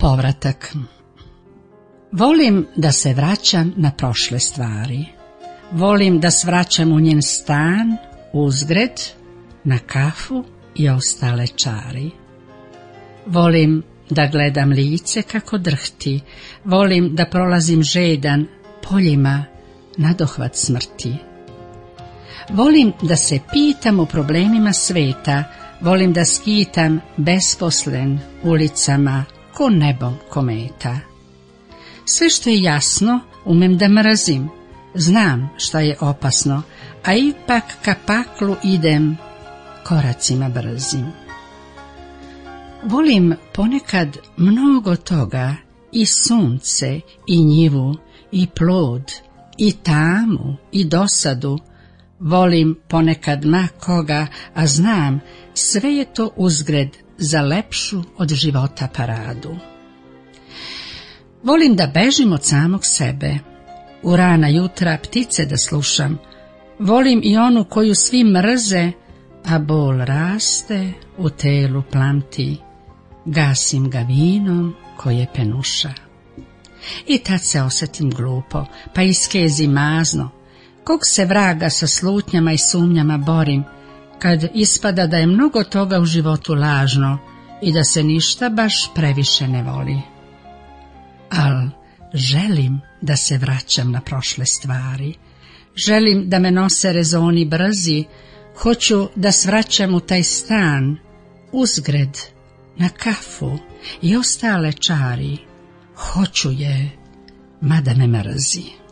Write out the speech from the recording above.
Povratak. Volim da se vraćam na prošle stvari. Volim da svraćam u njen stan, uzgred, na kafu i ostale čari. Volim da gledam lice kako drhti, volim da prolazim žedan poljima nadohvat smrti. Volim da se pitam o problemima sveta, volim da skitam besposlen ulicama ko nebom kometa. Sve što je jasno umem da mrazim, znam šta je opasno, a ipak ka paklu idem koracima brzim. Volim ponekad mnogo toga, i sunce, i njivu, i plod, i tamu, i dosadu. Volim ponekad ma koga, a znam sve je to uzgred za lepšu od života paradu. Volim da bežim od samog sebe, u rana jutra ptice da slušam. Volim i onu koju svi mrze, a bol raste, u telu plamti. Gasim ga vinom koje penuša. I tad se osjetim glupo, pa iskezi mazno. Kog se vraga sa slutnjama i sumnjama borim, kad ispada da je mnogo toga u životu lažno i da se ništa baš previše ne voli. Al želim da se vraćam na prošle stvari, želim da me nose rezoni brzi, hoću da svraćam u taj stan, uzgred, na kafu i ostale čari, hoću je, mada me mrzi.